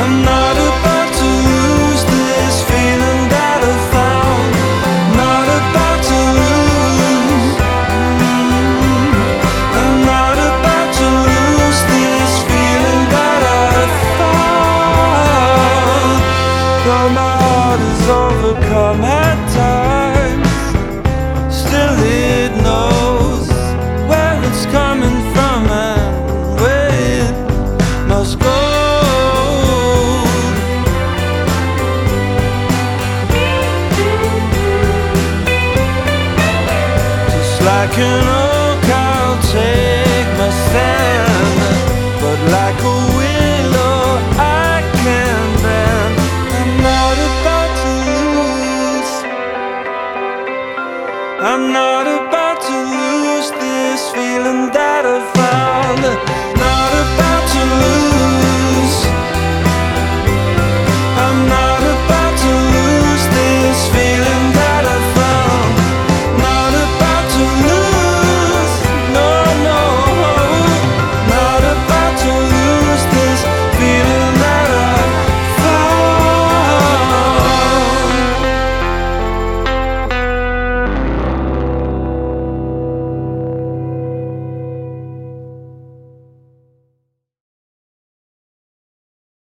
I'm not about to lose this feeling that I found. Not about to lose. I'm not about to lose this feeling that I found. Though my heart is overcome at times, still it knows where it's coming from and where it must go. Just like an